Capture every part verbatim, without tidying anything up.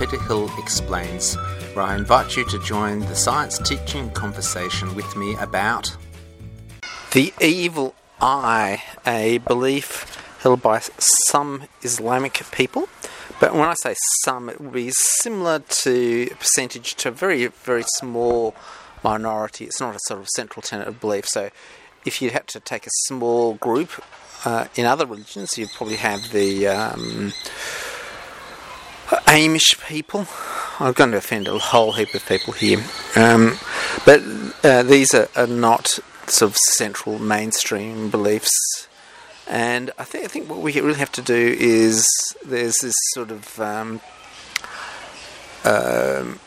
Peter Hill Explains, where I invite you to join the science teaching conversation with me about the evil eye, a belief held by some Islamic people. But when I say some, it would be similar to a percentage to a very, very small minority. It's not a sort of central tenet of belief. So if you had to take a small group uh, in other religions, you'd probably have the um, Amish people. I'm going to offend a whole heap of people here. Um, but uh, these are, are not sort of central mainstream beliefs. And I think I think what we really have to do is there's this sort of um, um,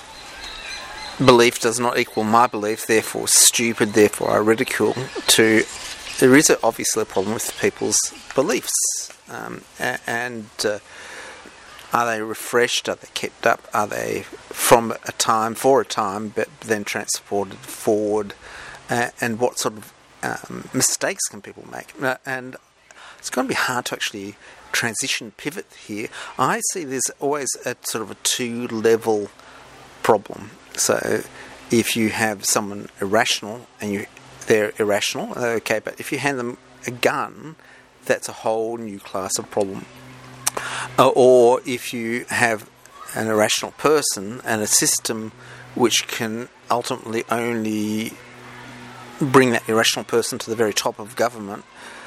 belief does not equal my belief, therefore stupid, therefore I ridicule. To there is a, obviously a problem with people's beliefs, um, and uh, are they refreshed? Are they kept up? Are they from a time for a time, but then transported forward? Uh, and what sort of Um, mistakes can people make? Uh, and it's going to be hard to actually transition, pivot here. I see there's always a sort of a two-level problem. So if you have someone irrational and you they're irrational, okay, but if you hand them a gun, that's a whole new class of problem. Uh, or if you have an irrational person and a system which can ultimately only bring that irrational person to the very top of government,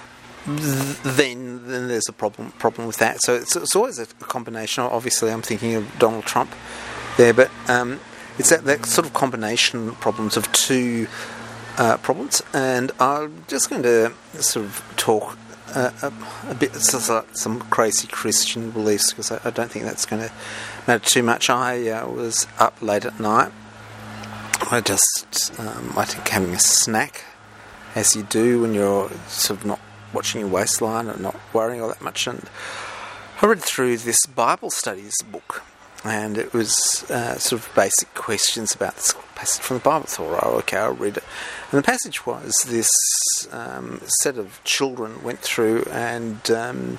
then then there's a problem problem with that. So it's, it's always a combination. Obviously, I'm thinking of Donald Trump there, but um, it's that, that sort of combination problems of two uh, problems. And I'm just going to sort of talk uh, a, a bit some, some crazy Christian beliefs, because I, I don't think that's going to matter too much. I uh, was up late at night. I just, um, I think having a snack, as you do when you're sort of not watching your waistline and not worrying all that much. And I read through this Bible studies book, and it was uh, sort of basic questions about this passage from the Bible. I thought, oh, okay, I'll read it. And the passage was this um, set of children went through and Um,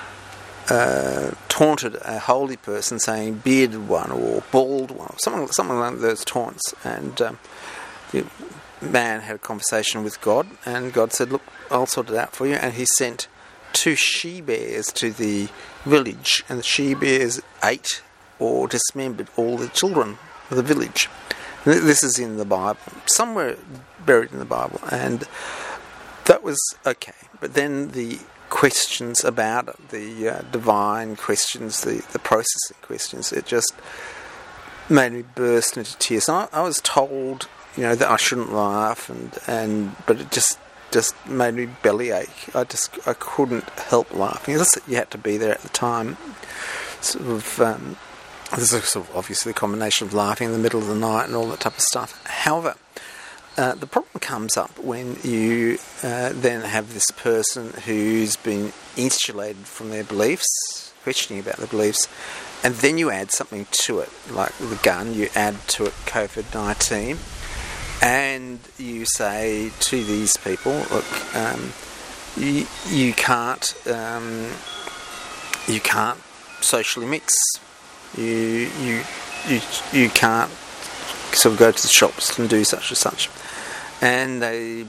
Uh, taunted a holy person, saying bearded one or bald one, or something, something like those taunts. And um, the man had a conversation with God, and God said, "Look, I'll sort it out for you." And He sent two she-bears to the village, and the she-bears ate or dismembered all the children of the village. And this is in the Bible, somewhere buried in the Bible, and that was okay. But then the questions about it, the uh, divine questions, the, the processing questions, it just made me burst into tears. And I, I was told, you know, that I shouldn't laugh, and, and but it just just made me bellyache. I just I couldn't help laughing. Just, you had to be there at the time. Sort of, um, this is sort of obviously a combination of laughing in the middle of the night and all that type of stuff. However, Uh, the problem comes up when you uh, then have this person who's been insulated from their beliefs, questioning about their beliefs, and then you add something to it, like the gun, you add to it covid nineteen, and you say to these people, look, um, you, you can't um, you can't socially mix, you you you you can't sort of go to the shops and do such and such. And they,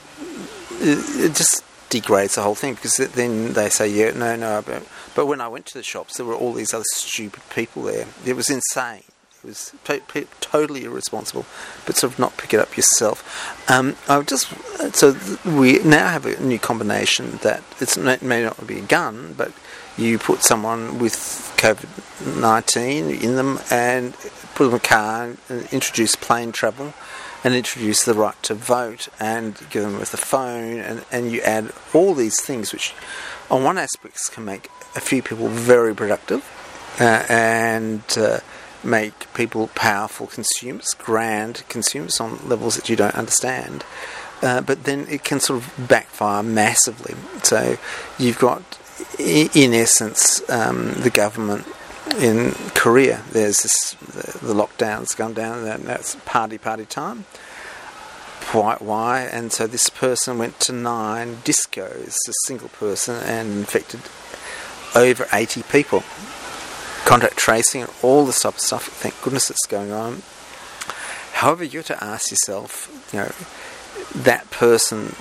it just degrades the whole thing, because then they say, yeah, no, no, but, but when I went to the shops, there were all these other stupid people there. It was insane. It was p- p- totally irresponsible, but sort of not pick it up yourself. Um, I just so we now have a new combination that it's, it may not be a gun, but you put someone with covid nineteen in them and put them in a car and introduce plane travel, and introduce the right to vote, and give them with a phone, and, and you add all these things which on one aspect can make a few people very productive uh, and uh, make people powerful consumers, grand consumers on levels that you don't understand, uh, but then it can sort of backfire massively. So you've got, in essence, um, the government in Korea, there's this, the, the lockdown's gone down, and that's party, party time. Quite why? And so this person went to nine discos, a single person, and infected over eighty people. contact tracing and all this type of stuff. Thank goodness it's going on. However, you have to ask yourself, you know, that person,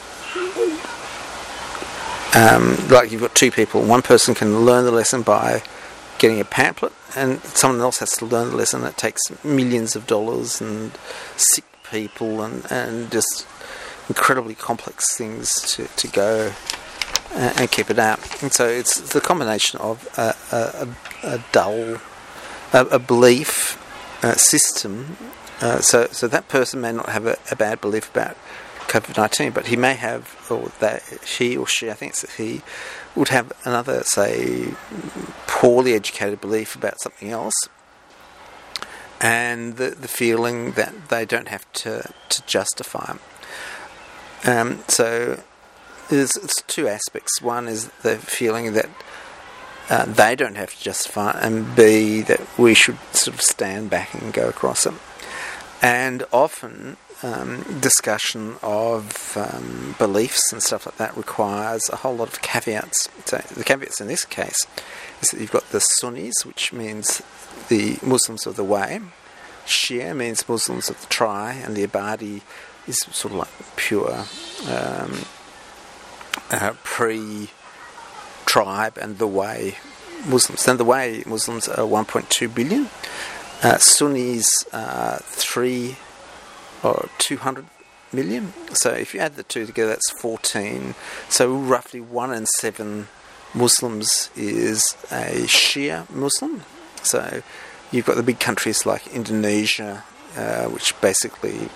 um, like you've got two people. One person can learn the lesson by getting a pamphlet, and someone else has to learn the lesson. It takes millions of dollars and sick people and, and just incredibly complex things to, to go and, and keep it out. And so it's the combination of a, a, a dull, a, a belief uh, system. Uh, so, so that person may not have a, a bad belief about COVID nineteen, but he may have, or that she or she, I think it's he, would have another, say, poorly educated belief about something else, and the the feeling that they don't have to to justify. Um, so there's it's two aspects. One is the feeling that uh, they don't have to justify, and B, that we should sort of stand back and go across them. And often um, discussion of um, beliefs and stuff like that requires a whole lot of caveats. So the caveats in this case is that you've got the Sunnis, which means the Muslims of the Way. Shia means Muslims of the Tri, and the Ibadi is sort of like pure um, uh, pre-tribe and the Way Muslims. Then the Way Muslims are one point two billion. Uh, Sunnis are three or two hundred million. So if you add the two together, that's fourteen. So roughly one in seven Muslims is a Shia Muslim. So you've got the big countries like Indonesia, uh, which basically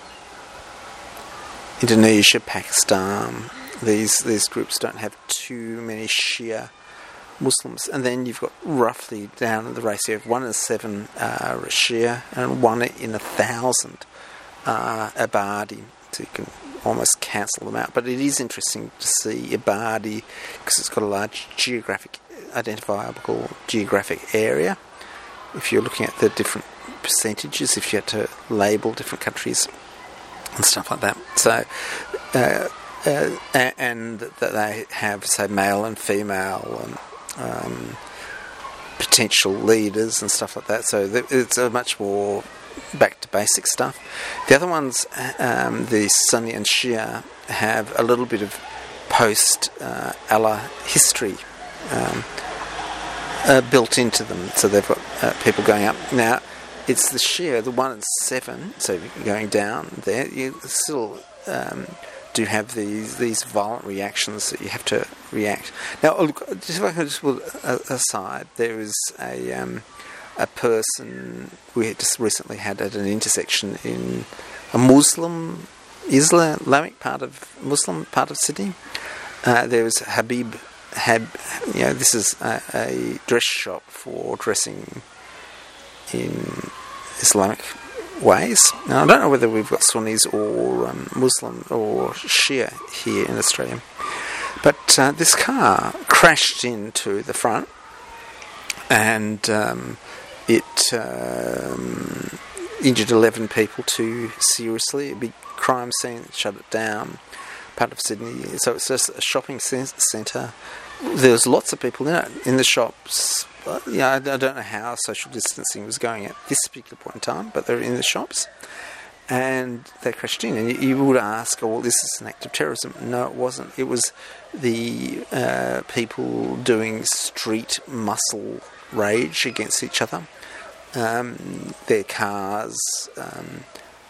Indonesia, Pakistan. These these groups don't have too many Shia Muslims, and then you've got roughly down the ratio of one in seven uh, Shia and one in a thousand uh, Ibadi. So you can almost cancel them out. But it is interesting to see Ibadi because it's got a large geographic, identifiable geographic area. If you're looking at the different percentages, if you had to label different countries and stuff like that. So. Uh, uh, and that they have, say, male and female and Um, potential leaders and stuff like that. So th- it's a much more back to basic stuff. The other ones, um, the Sunni and Shia, have a little bit of post uh, Allah history um, uh, built into them. So they've got uh, people going up. Now, it's the Shia, the one in seven, so going down there, you still um, do have these these violent reactions that you have to react. Now, look, just if I can just put aside, there is a um, a person we had just recently had at an intersection in a Muslim, Islamic part of Muslim part of Sydney. Uh, there was Habib, Hab, you know, this is a, a dress shop for dressing in Islamic ways. Now, I don't know whether we've got Sunnis or um, Muslim or Shia here in Australia, but uh, this car crashed into the front, and um, it um, injured eleven people too seriously. A big crime scene, shut it down. Part of Sydney, so it's just a shopping centre. There's lots of people in it in the shops. Yeah, I don't know how social distancing was going at this particular point in time, but they're in the shops, and they crashed in. And you, you would ask, "Oh, well, this is an act of terrorism." No, it wasn't. It was the uh, people doing street muscle rage against each other. Um, their cars, um,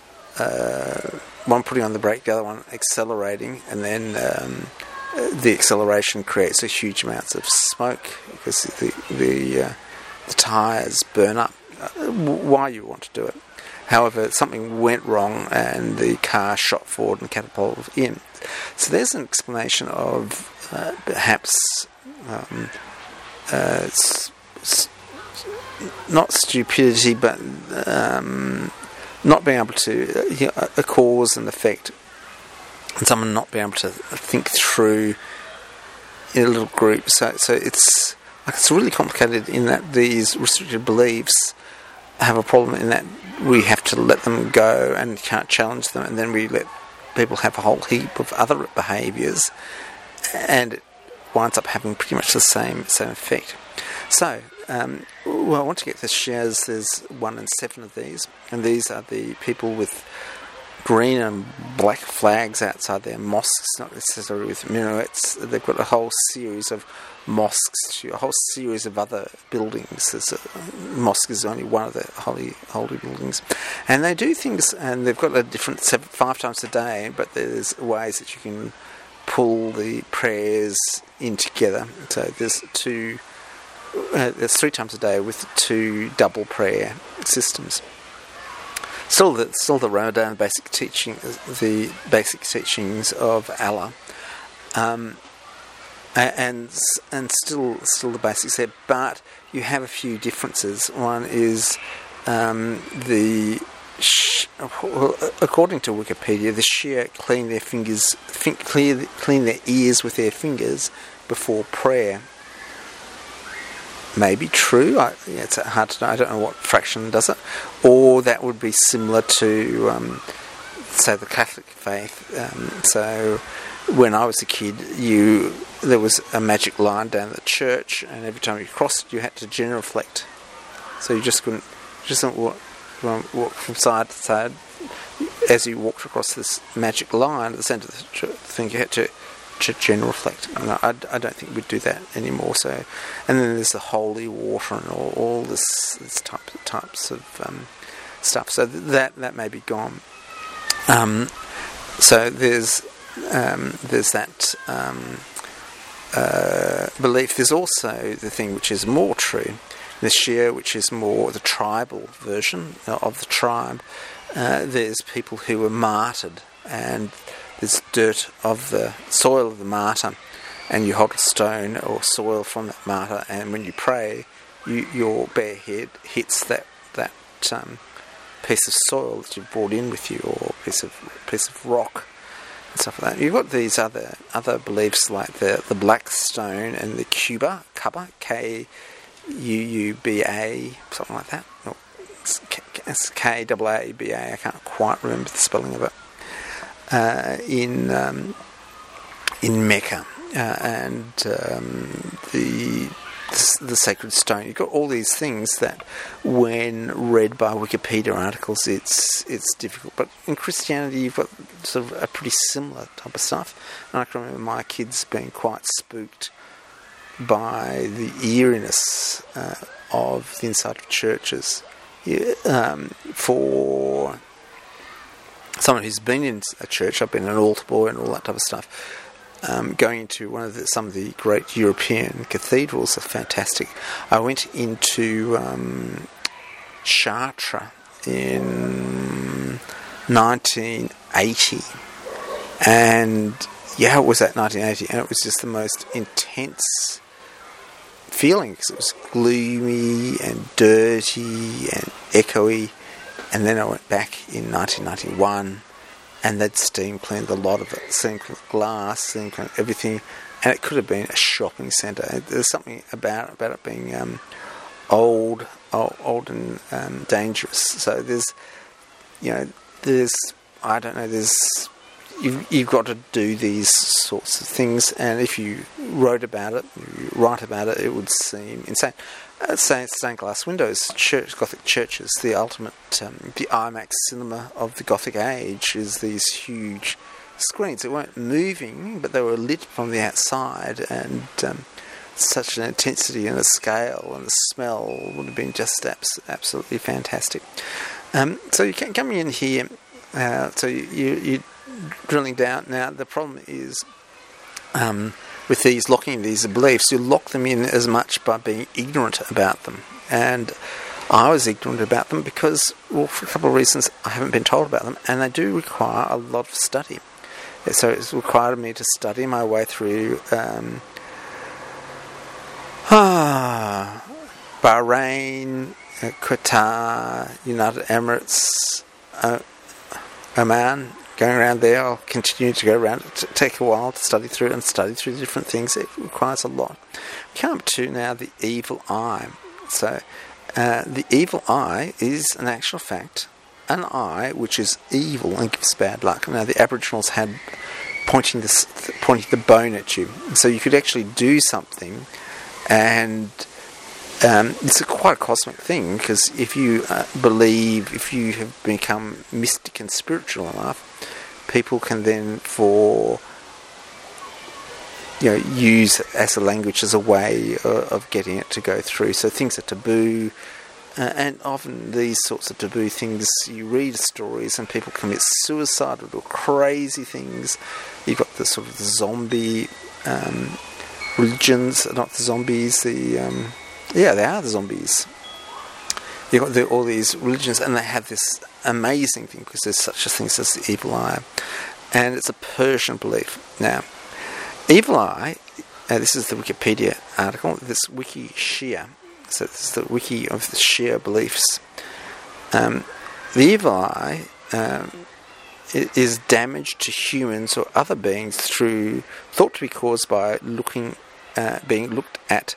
uh, one putting on the brake, the other one accelerating, and then. Um, The acceleration creates a huge amounts of smoke because the the, uh, the tyres burn up. Uh, why you want to do it? However, something went wrong and the car shot forward and catapulted in. So there's an explanation of uh, perhaps um, uh, s- s- not stupidity, but um, not being able to uh, you know, a cause and effect. And someone not being able to think through in a little group. So, so it's like it's really complicated in that these restricted beliefs have a problem in that we have to let them go and can't challenge them, and then we let people have a whole heap of other behaviours, and it winds up having pretty much the same same effect. So, um, well, once you get the shares, there's one in seven of these, and these are the people with green and black flags outside their mosques, not necessarily with minarets. They've got a whole series of mosques, a whole series of other buildings. There's a, mosque is only one of the holy holy buildings, and they do things, and they've got a different seven, five times a day. But there's ways that you can pull the prayers in together. So there's two, uh, there's three times a day with two double prayer systems. Still, the still the Ramadan basic teaching, the basic teachings of Allah, um, and and still still the basics there. But you have a few differences. One is um, the sh- according to Wikipedia, the Shia clean their fingers, fin- clear, clean their ears with their fingers before prayer. Maybe true. I, yeah, it's hard to know. I don't know what fraction does it. Or that would be similar to, um, say, the Catholic faith. Um, so when I was a kid, you there was a magic line down the church, and every time you crossed it, you had to genuflect. So you just couldn't, just don't walk, walk from side to side. As you walked across this magic line at the centre of the church, I think you had to genuflect. No, I, I don't think we'd do that anymore. So, and then there's the holy water and all, all this, this type, types of um, stuff. So that that may be gone. Um, so there's um, there's that um, uh, belief. There's also the thing which is more true, the Shia, which is more the tribal version of the tribe. Uh, there's people who were martyred, and there's dirt of the soil of the martyr, and you hold a stone or soil from that martyr, and when you pray, you, your bare head hits that that um, piece of soil that you've brought in with you, or piece of piece of rock and stuff like that. You've got these other other beliefs like the the black stone and the Kuba, Kaaba, K U U B A, something like that. No, it's K A A B A. I can't quite remember the spelling of it. Uh, in um, in Mecca, uh, and um, the the sacred stone. You've got all these things that, when read by Wikipedia articles, it's it's difficult. But in Christianity, you've got sort of a pretty similar type of stuff. And I can remember my kids being quite spooked by the eeriness uh, of the inside of churches. Yeah, um, for someone who's been in a church, I've been an altar boy and all that type of stuff. Um, going into one of the, some of the great European cathedrals are fantastic. I went into um, Chartres in nineteen eighty, and yeah, it was that nineteen eighty, and it was just the most intense feeling, because it was gloomy and dirty and echoey. And then I went back in nineteen ninety-one, and they'd steam cleaned a lot of it, steam cleaned glass, steam cleaned everything, and it could have been a shopping centre. There's something about about it being um, old, old, old and um, dangerous. So there's, you know, there's, I don't know, there's, you've, you've got to do these sorts of things, and if you wrote about it, you write about it, it would seem insane. Uh, say stained glass windows, church, Gothic churches, the ultimate, um, the IMAX cinema of the Gothic age is these huge screens. They weren't moving, but they were lit from the outside, and um, such an intensity and a scale and a smell would have been just abs- absolutely fantastic. Um, so you can come in here, uh, so you, you, you're drilling down. Now the problem is, um, with these locking these beliefs, you lock them in as much by being ignorant about them. And I was ignorant about them because, well, for a couple of reasons, I haven't been told about them, and they do require a lot of study. So it's required me to study my way through um, ah, Bahrain, uh, Qatar, United Emirates, uh, Oman. Going around there, I'll continue to go around. It take a while to study through and study through different things. It requires a lot. We come up to now the evil eye. So, uh, the evil eye is, in actual fact, an eye which is evil and gives bad luck. Now, the Aboriginals had pointing this, pointing the bone at you, so you could actually do something, and um, it's a quite a cosmic thing, because if you uh, believe, if you have become mystic and spiritual enough, people can then for you know use as a language as a way of, of getting it to go through. So things are taboo. Uh, and often these sorts of taboo things, you read stories and people commit suicide or do crazy things. You've got the sort of the zombie um, religions, not the zombies, the... Um, yeah, they are the zombies. You've got the, all these religions, and they have this amazing thing, because there's such a thing as the evil eye. And it's a Persian belief. Now, evil eye, uh, this is the Wikipedia article, this Wiki Shia. So this is the wiki of the Shia beliefs. Um, the evil eye um, is damage to humans or other beings through thought to be caused by looking, uh, being looked at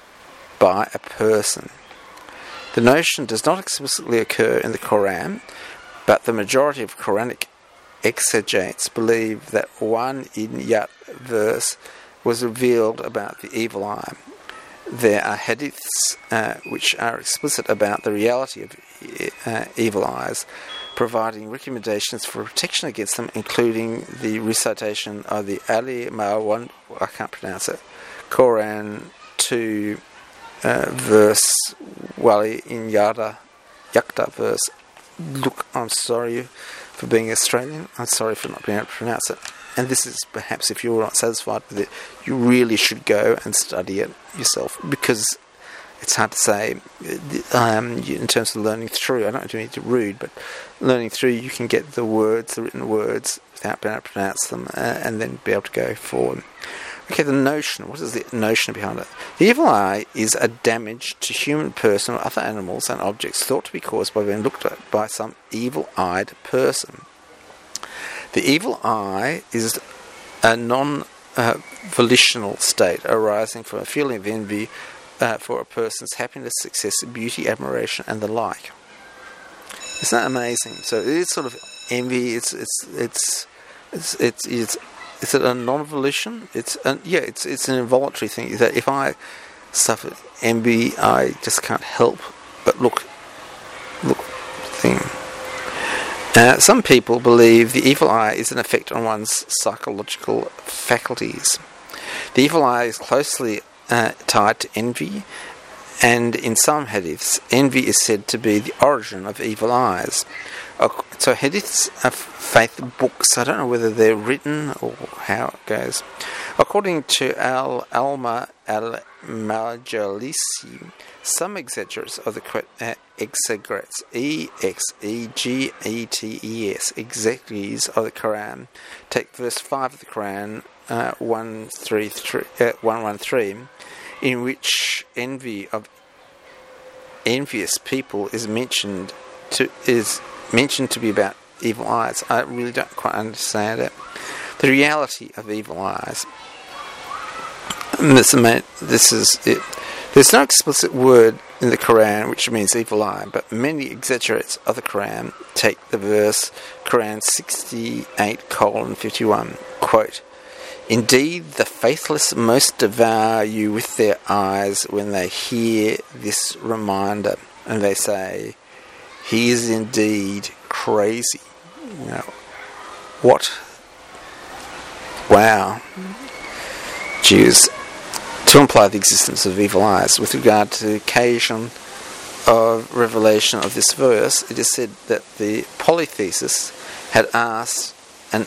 by a person. The notion does not explicitly occur in the Quran, but the majority of Quranic exegetes believe that one in Yat verse was revealed about the evil eye. There are hadiths uh, which are explicit about the reality of uh, evil eyes, providing recommendations for protection against them, including the recitation of the Ali Marwan, I can't pronounce it, Quran two uh, verse Wali in Yada Yakta verse. Look, I'm sorry for being Australian. I'm sorry for not being able to pronounce it. And this is perhaps, if you're not satisfied with it, you really should go and study it yourself, because it's hard to say um, in terms of learning through. I don't mean to be rude, but learning through, you can get the words, the written words, without being able to pronounce them, uh, and then be able to go forward. Okay, the notion. What is the notion behind it? The evil eye is a damage to human person or other animals and objects thought to be caused by being looked at by some evil-eyed person. The evil eye is a non-volitional uh, state arising from a feeling of envy uh, for a person's happiness, success, beauty, admiration, and the like. Isn't that amazing? So it is sort of envy. It's it's it's it's it's it's, it's a non-volition. It's an, yeah. It's it's an involuntary thing. That if I suffer envy, I just can't help but look look thing. Uh, some people believe the evil eye is an effect on one's psychological faculties. The evil eye is closely uh, tied to envy, and in some hadiths, envy is said to be the origin of evil eyes. Uh, so hadiths are faith books. I don't know whether they're written or how it goes. According to Al-Alma al-Majalisi, some exegetes of the uh, exegetes, E X E G E T E S, exegetes of the Quran, take verse five of the Quran, uh, one thirteen, in which envy of envious people is mentioned to is mentioned to be about evil eyes. I really don't quite understand it. The reality of evil eyes. This, this is it. There's no explicit word in the Quran which means evil eye, but many exegetes of the Quran take the verse Quran sixty-eight colon fifty-one, quote, "Indeed, the faithless most devour you with their eyes when they hear this reminder, and they say, he is indeed crazy." You know, what? Wow. Jews. To imply the existence of evil eyes. With regard to the occasion of revelation of this verse, it is said that the polythesis had asked an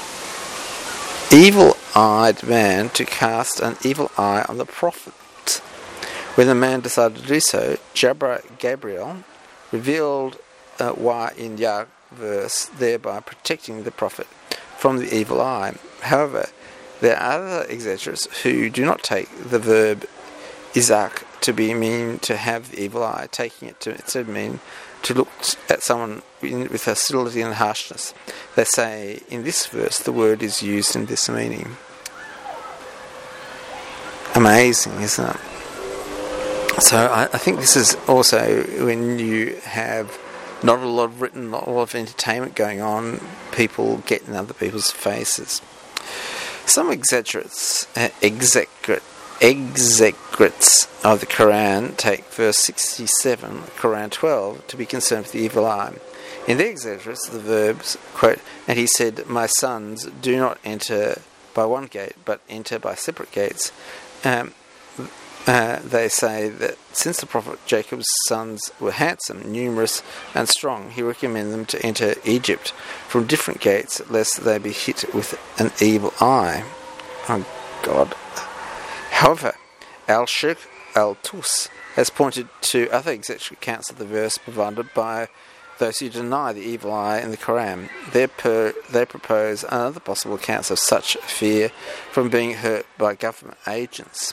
evil-eyed man to cast an evil eye on the prophet. When the man decided to do so, Jabra Gabriel revealed uh, why in Yah verse, thereby protecting the prophet from the evil eye. However, there are other exegetes who do not take the verb izak to be mean to have the evil eye, taking it to instead mean to look at someone with hostility and harshness. They say in this verse the word is used in this meaning. Amazing, isn't it? So I, I think this is also when you have not a lot of written, not a lot of entertainment going on, people get in other people's faces. Some exegetes, uh, exegete, exegetes of the Quran take verse sixty-seven, Quran twelve, to be concerned with the evil eye. In the exegetes, the verbs, quote, "And he said, my sons, do not enter by one gate, but enter by separate gates." Um, uh, they say that since the Prophet Jacob's sons were handsome, numerous, and strong, he recommended them to enter Egypt from different gates, lest they be hit with an evil eye. Oh, God. However, Al-Sheikh Al-Tus has pointed to other exegetic accounts of the verse provided by those who deny the evil eye in the Quran. They, per, they propose other possible accounts of such fear from being hurt by government agents.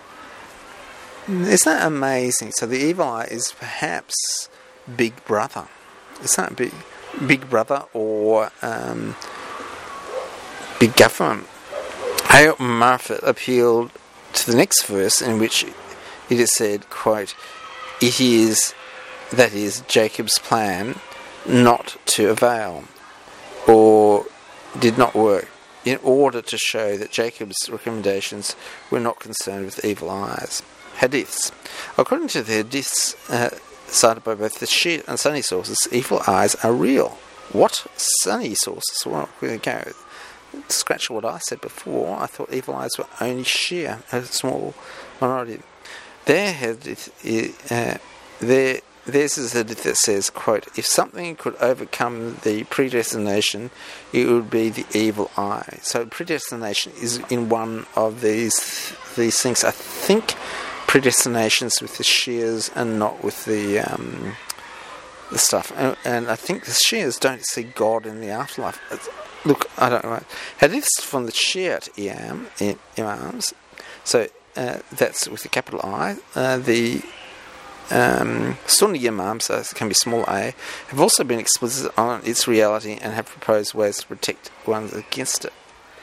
Isn't that amazing? So the evil eye is perhaps Big Brother. Isn't that big, Big Brother or um, Big Government? Hayat Marfat appealed to the next verse in which it is said, quote, "It is, that is, Jacob's plan not to avail, or did not work, in order to show that Jacob's recommendations were not concerned with evil eyes." Hadiths. According to the hadiths uh, cited by both the Shia and Sunni sources, evil eyes are real. What? Sunni sources? Well, we're going to go. Scratch what I said before. I thought evil eyes were only Shia, a small minority. Their hadith, uh, their This is a hadith that says, quote, "If something could overcome the predestination, it would be the evil eye." So predestination is in one of these these things. I think predestination's with the Shias and not with the um, the stuff. And, and I think the Shias don't see God in the afterlife. It's, look, I don't know. Hadiths from the Shiite imam, imams. So uh, that's with the capital I. Uh, the Um, Sunni imams, so it can be small a, have also been explicit on its reality and have proposed ways to protect ones against it.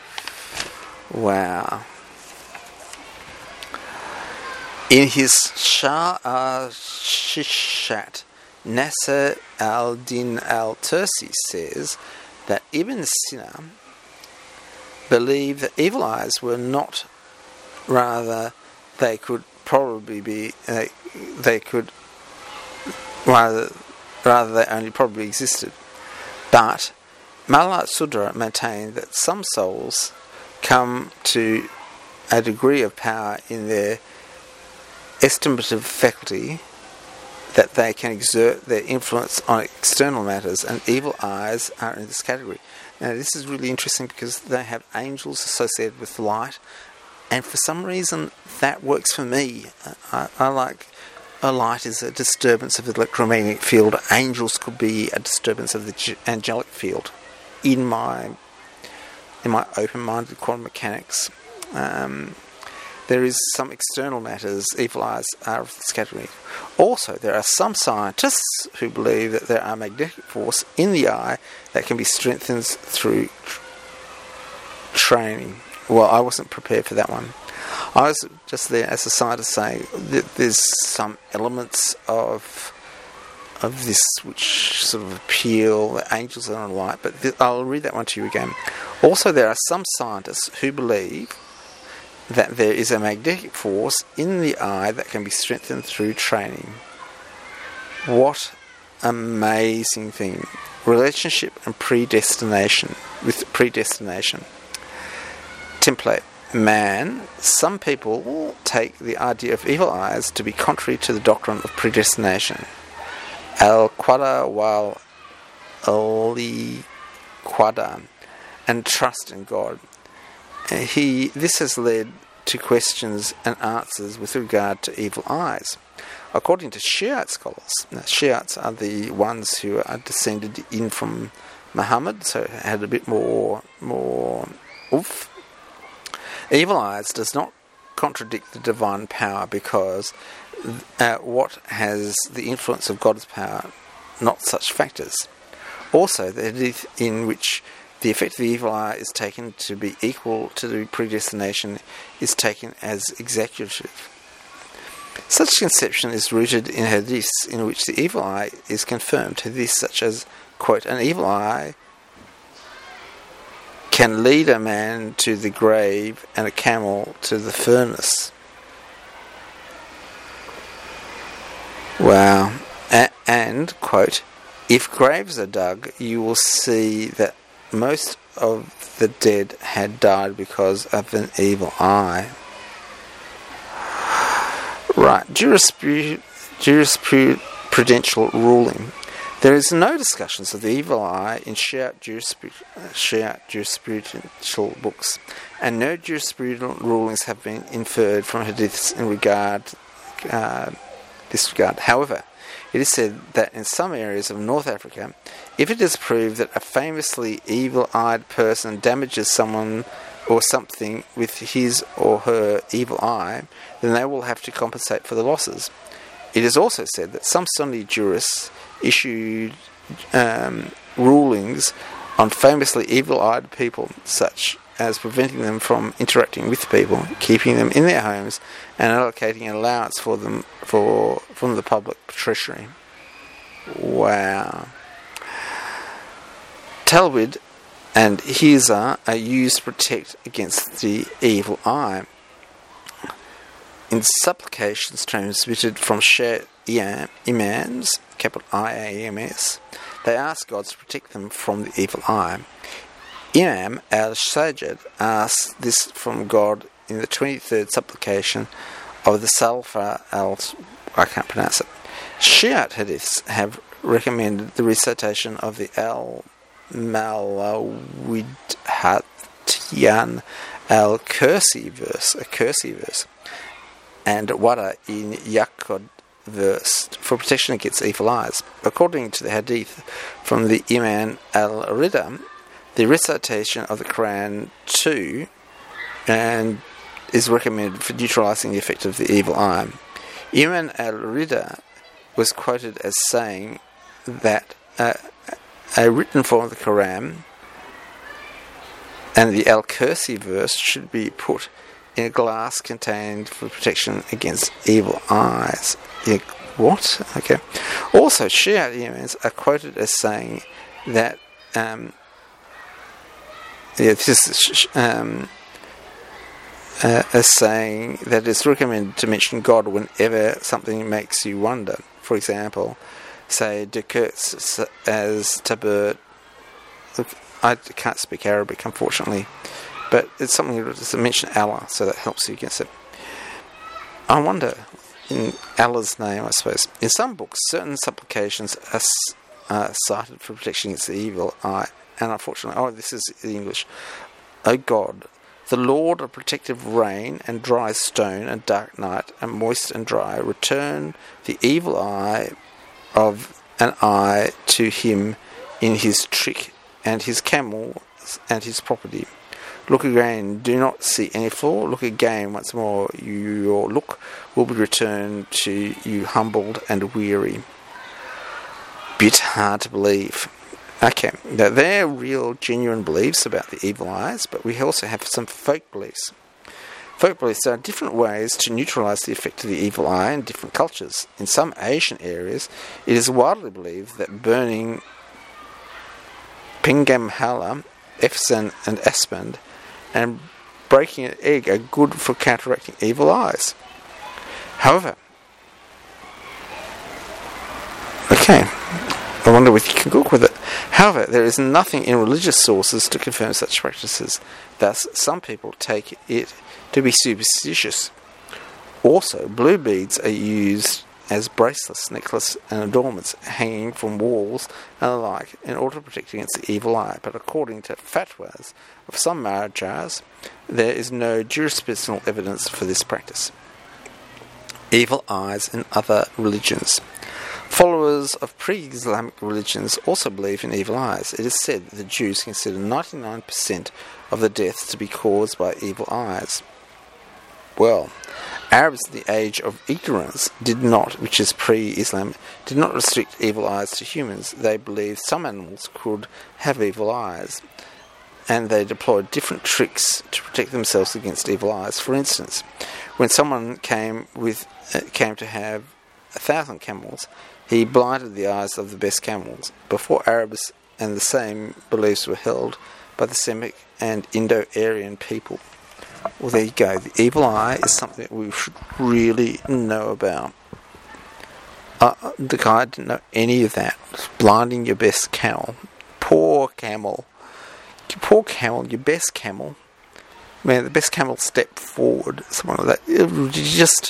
Wow. In his Shah al-Shishat, Nasser al-Din al-Tursi says that Ibn Sina believed that evil eyes were not, rather they could probably be, uh, they could, rather, rather they only probably existed. But Mullah Sudra maintained that some souls come to a degree of power in their estimative faculty that they can exert their influence on external matters, and evil eyes are in this category. Now this is really interesting because they have angels associated with light, and for some reason that works for me. I, I like a light is a disturbance of the electromagnetic field. Angels could be a disturbance of the angelic field. In my in my open-minded quantum mechanics, um, there is some external matters. Evil eyes are of this category. Also, there are some scientists who believe that there are magnetic force in the eye that can be strengthened through tr- training. Well, I wasn't prepared for that one. I was just there as a scientist saying that there's some elements of of this which sort of appeal, the angels are on light, but th- I'll read that one to you again. Also, there are some scientists who believe that there is a magnetic force in the eye that can be strengthened through training. What amazing thing. Relationship and predestination. With predestination. Template. Man. Some people take the idea of evil eyes to be contrary to the doctrine of predestination. Al-Qadar wal Ali-Qadar. And trust in God. He, this has led to questions and answers with regard to evil eyes. According to Shiite scholars, now Shiites are the ones who are descended in from Muhammad, so had a bit more, more oomph. Evil eyes does not contradict the divine power because uh, what has the influence of God's power? Not such factors. Also, the hadith in which the effect of the evil eye is taken to be equal to the predestination is taken as executive. Such conception is rooted in hadiths in which the evil eye is confirmed. Hadiths such as, quote, "An evil eye can lead a man to the grave and a camel to the furnace." Wow. A- and, quote, if graves are dug, you will see that most of the dead had died because of an evil eye. Right, Jurispru- jurisprudential ruling. There is no discussions of the evil eye in Shiite, jurispru- Shiite jurisprudential books, and no jurisprudential rulings have been inferred from hadiths in regard uh, this regard. However, it is said that in some areas of North Africa, if it is proved that a famously evil-eyed person damages someone or something with his or her evil eye, then they will have to compensate for the losses. It is also said that some Sunni jurists issued um, rulings on famously evil-eyed people, such as preventing them from interacting with people, keeping them in their homes, and allocating an allowance for them for from the public treasury. Wow. Talwid and Hizar are used to protect against the evil eye. In supplications transmitted from Shiite imams, capital I A M S, they ask God to protect them from the evil eye. Imam al-Sajjad asks this from God in the twenty-third supplication of the Salfa al... I can't pronounce it. Shiite hadiths have recommended the recitation of the al-Malawidhatiyan al-Kursi verse, a Kursi verse, and Wada in Yaqod verse for protection against evil eyes. According to the hadith from the Imam al-Rida, the recitation of the Quran too and is recommended for neutralizing the effect of the evil eye. Imam al-Rida was quoted as saying that uh, a written form of the Quran and the al-Kursi verse should be put in a glass contained for protection against evil eyes. Yeah, what? Okay. Also, Shiite imams are quoted as saying that um, yeah, this is um, uh, as saying that it's recommended to mention God whenever something makes you wonder. For example, say Dekert as Tabert. Look, I can't speak Arabic, unfortunately, but it's something to mention Allah, so that helps you against it. I wonder, in Allah's name, I suppose, in some books, certain supplications are uh, cited for protection against the evil eye, and unfortunately, oh, this is the English. O God, the Lord of protective rain and dry stone and dark night and moist and dry, return the evil eye of an eye to him in his trick and his camel and his property. Look again, do not see any flaw. Look again once more, you, your look will be returned to you humbled and weary. Bit hard to believe. Okay, now they're real, genuine beliefs about the evil eyes, but we also have some folk beliefs. Folk beliefs are different ways to neutralize the effect of the evil eye in different cultures. In some Asian areas, it is widely believed that burning Pingamhala, Efsan and Aspen, and breaking an egg are good for counteracting evil eyes. However, okay, I wonder if you can cook with it. However, there is nothing in religious sources to confirm such practices. Thus, some people take it to be superstitious. Also, blue beads are used as bracelets, necklaces, and adornments hanging from walls and the like in order to protect against the evil eye. But according to fatwas of some Maharajas, there is no jurisprudential evidence for this practice. Evil eyes in other religions. Followers of pre-Islamic religions also believe in evil eyes. It is said that the Jews consider ninety-nine percent of the deaths to be caused by evil eyes. Well, Arabs in the age of ignorance did not, which is pre-Islam, did not restrict evil eyes to humans. They believed some animals could have evil eyes, and they deployed different tricks to protect themselves against evil eyes. For instance, when someone came with uh, came to have a thousand camels, he blinded the eyes of the best camels. Before Arabs and the same beliefs were held by the Semitic and Indo-Aryan people. Well, there you go. The evil eye is something that we should really know about. Uh, the guy didn't know any of that. Blinding your best camel. Poor camel. Poor camel, your best camel. Man, the best camel stepped forward. Something like that. It was just...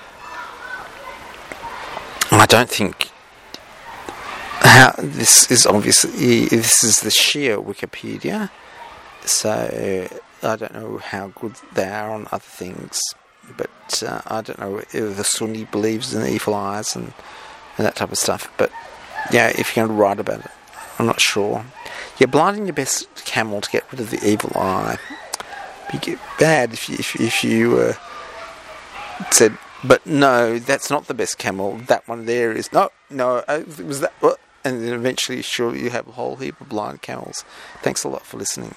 I don't think... How, this is obviously... This is the Shia Wikipedia. So, I don't know how good they are on other things. But uh, I don't know if the Sunni believes in evil eyes and, and that type of stuff. But, yeah, if you're going to write about it, I'm not sure. You're blinding your best camel to get rid of the evil eye. Be get bad if you, if, if you uh, said, but no, that's not the best camel. That one there is, no, no, it was that, what? And then eventually, sure, you have a whole heap of blind camels. Thanks a lot for listening.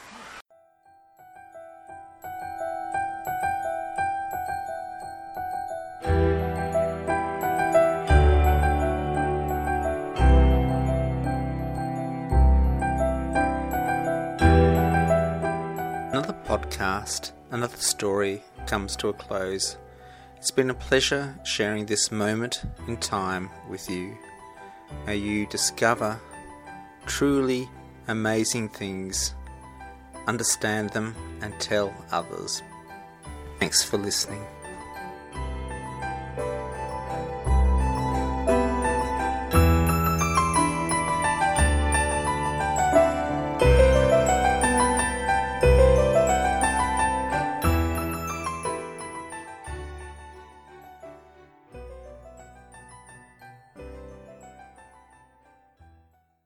Another podcast, another story comes to a close. It's been a pleasure sharing this moment in time with you. May you discover truly amazing things, understand them, and tell others. Thanks for listening.